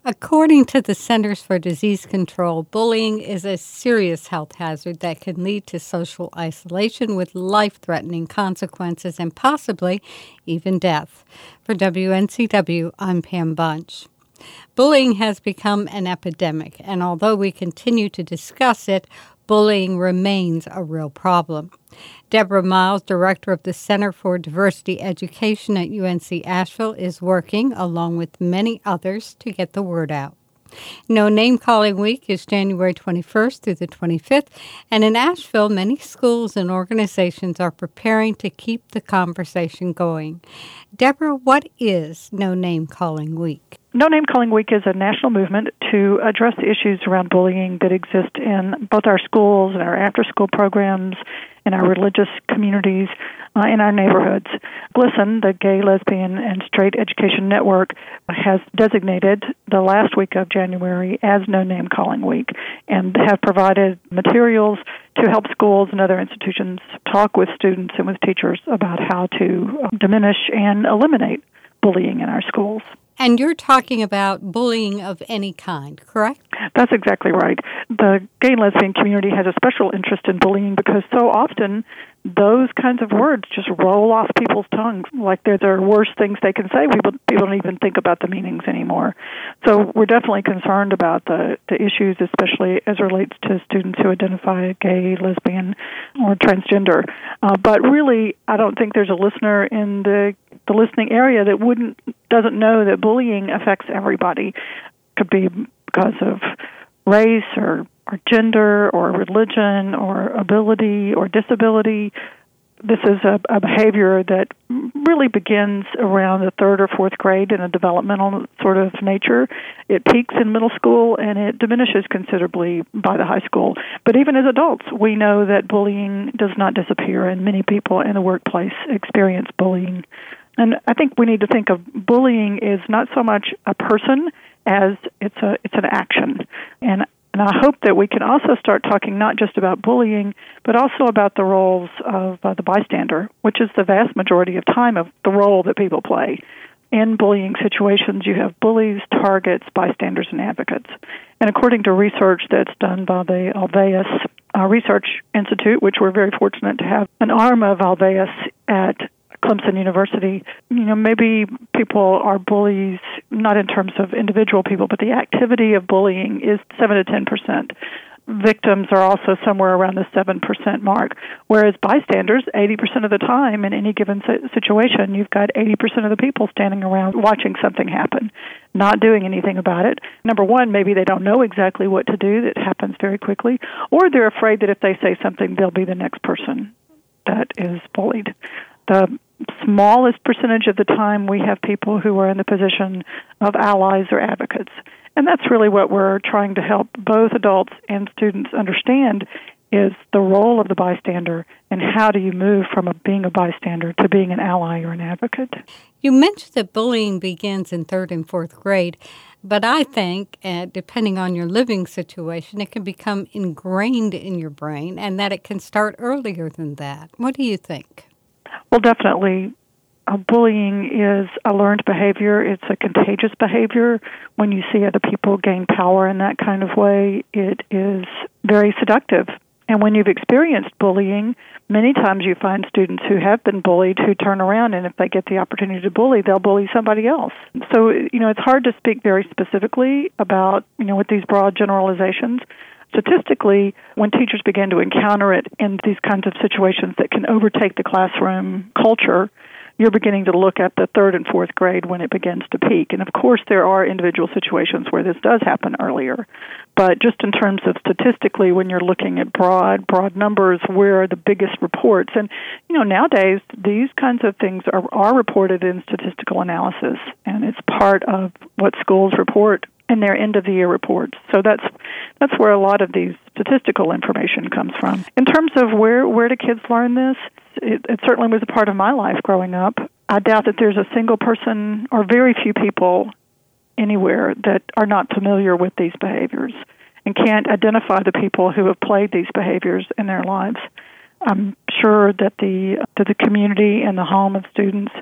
According to the Centers for Disease Control, bullying is a serious health hazard that can lead to social isolation with life-threatening consequences and possibly even death. For WNCW, I'm Pam Bunch. Bullying has become an epidemic, and although we continue to discuss it, bullying remains a real problem. Deborah Miles, director of the Center for Diversity Education at UNC Asheville, is working, along with many others, to get the word out. No Name Calling Week is January 21st through the 25th, and in Asheville, many schools and organizations are preparing to keep the conversation going. Deborah, what is No Name Calling Week? No Name Calling Week is a national movement to address the issues around bullying that exist in both our schools and our after-school programs, in our religious communities, in our neighborhoods. GLSEN, the Gay, Lesbian, and Straight Education Network, has designated the last week of January as No Name Calling Week and have provided materials to help schools and other institutions talk with students and with teachers about how to diminish and eliminate bullying in our schools. And you're talking about bullying of any kind, correct? That's exactly right. The gay and lesbian community has a special interest in bullying because so often those kinds of words just roll off people's tongues like they're the worst things they can say. People don't even think about the meanings anymore. So we're definitely concerned about the issues, especially as it relates to students who identify gay, lesbian, or transgender. But really, I don't think there's a listener in the listening area that doesn't know that bullying affects everybody. It could be because of race or gender or religion or ability or disability. This is a behavior that really begins around the third or fourth grade in a developmental sort of nature. It peaks in middle school and it diminishes considerably by the high school. But even as adults, we know that bullying does not disappear, and many people in the workplace experience bullying. And I think we need to think of bullying as not so much a person as it's an action. And I hope that we can also start talking not just about bullying, but also about the roles of the bystander, which is the vast majority of time of the role that people play. In bullying situations, you have bullies, targets, bystanders, and advocates. And according to research that's done by the Alveus Research Institute, which we're very fortunate to have an arm of Alveus at Clemson University, maybe people are bullies, not in terms of individual people, but the activity of bullying is 7 to 10%. Victims are also somewhere around the 7% mark, whereas bystanders, 80% of the time in any given situation, you've got 80% of the people standing around watching something happen, not doing anything about it. Number one, maybe they don't know exactly what to do. That happens very quickly, or they're afraid that if they say something, they'll be the next person that is bullied. The smallest percentage of the time we have people who are in the position of allies or advocates. And that's really what we're trying to help both adults and students understand is the role of the bystander and how do you move from being a bystander to being an ally or an advocate. You mentioned that bullying begins in third and fourth grade, but I think, depending on your living situation, it can become ingrained in your brain and that it can start earlier than that. What do you think? Well, definitely. Bullying is a learned behavior. It's a contagious behavior. When you see other people gain power in that kind of way, it is very seductive. And when you've experienced bullying, many times you find students who have been bullied who turn around, and if they get the opportunity to bully, they'll bully somebody else. So, it's hard to speak very specifically about, with these broad generalizations. Statistically, when teachers begin to encounter it in these kinds of situations that can overtake the classroom culture, you're beginning to look at the third and fourth grade when it begins to peak. And of course, there are individual situations where this does happen earlier. But just in terms of statistically, when you're looking at broad numbers, where are the biggest reports? And, nowadays, these kinds of things are reported in statistical analysis, and it's part of what schools report in their end-of-the-year reports. So that's where a lot of these statistical information comes from. In terms of where do kids learn this, it certainly was a part of my life growing up. I doubt that there's a single person or very few people anywhere that are not familiar with these behaviors and can't identify the people who have played these behaviors in their lives. I'm sure that the community and the home of students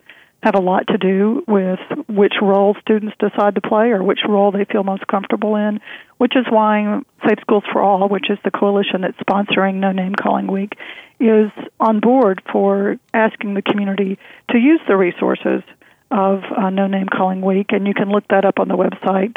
have a lot to do with which role students decide to play or which role they feel most comfortable in, which is why Safe Schools for All, which is the coalition that's sponsoring No Name Calling Week, is on board for asking the community to use the resources of No Name Calling Week, and you can look that up on the website,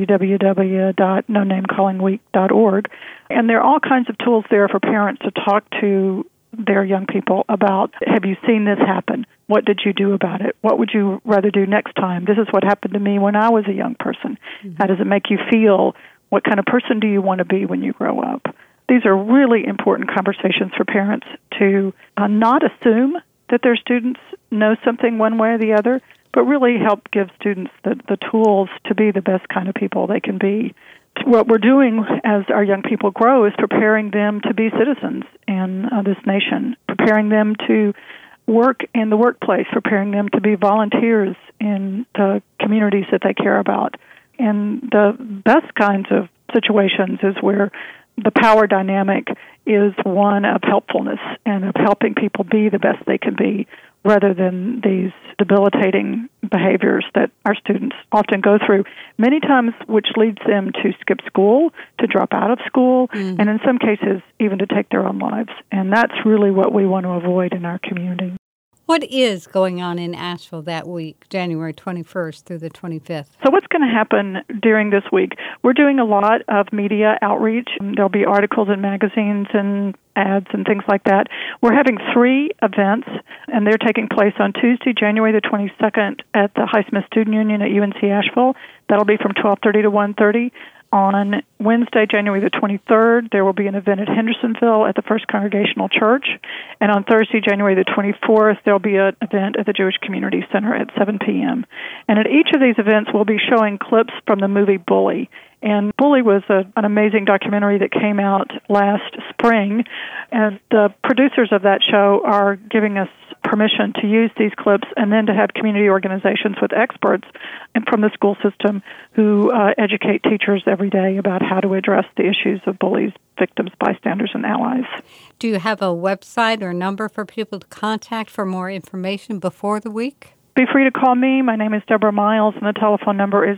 www.nonamecallingweek.org. And there are all kinds of tools there for parents to talk to their young people about, have you seen this happen? What did you do about it? What would you rather do next time? This is what happened to me when I was a young person. Mm-hmm. How does it make you feel? What kind of person do you want to be when you grow up? These are really important conversations for parents to not assume that their students know something one way or the other, but really help give students the tools to be the best kind of people they can be. What we're doing as our young people grow is preparing them to be citizens in this nation, preparing them to work in the workplace, preparing them to be volunteers in the communities that they care about. And the best kinds of situations is where the power dynamic is one of helpfulness and of helping people be the best they can be, rather than these debilitating behaviors that our students often go through, many times which leads them to skip school, to drop out of school, and in some cases even to take their own lives. And that's really what we want to avoid in our community. What is going on in Asheville that week, January 21st through the 25th? So what's going to happen during this week? We're doing a lot of media outreach. There'll be articles in magazines and ads and things like that. We're having 3 events, and they're taking place on Tuesday, January the 22nd at the Highsmith Student Union at UNC Asheville. That'll be from 12:30 to 1:30. On Wednesday, January the 23rd, there will be an event at Hendersonville at the First Congregational Church. And on Thursday, January the 24th, there will be an event at the Jewish Community Center at 7 p.m. And at each of these events, we'll be showing clips from the movie Bully. And Bully was an amazing documentary that came out last spring. And the producers of that show are giving us permission to use these clips and then to have community organizations with experts and from the school system who educate teachers every day about how to address the issues of bullies, victims, bystanders, and allies. Do you have a website or number for people to contact for more information before the week? Be free to call me. My name is Deborah Miles, and the telephone number is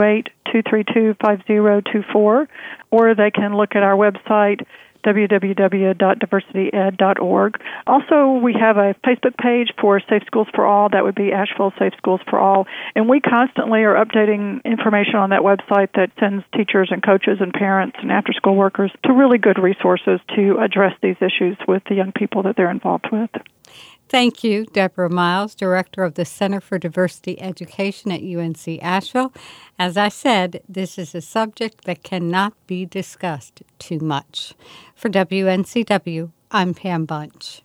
828-232-5024, or they can look at our website, www.diversityed.org. Also, we have a Facebook page for Safe Schools for All. That would be Asheville Safe Schools for All. And we constantly are updating information on that website that sends teachers and coaches and parents and after-school workers to really good resources to address these issues with the young people that they're involved with. Thank you, Deborah Miles, Director of the Center for Diversity Education at UNC Asheville. As I said, this is a subject that cannot be discussed too much. For WNCW, I'm Pam Bunch.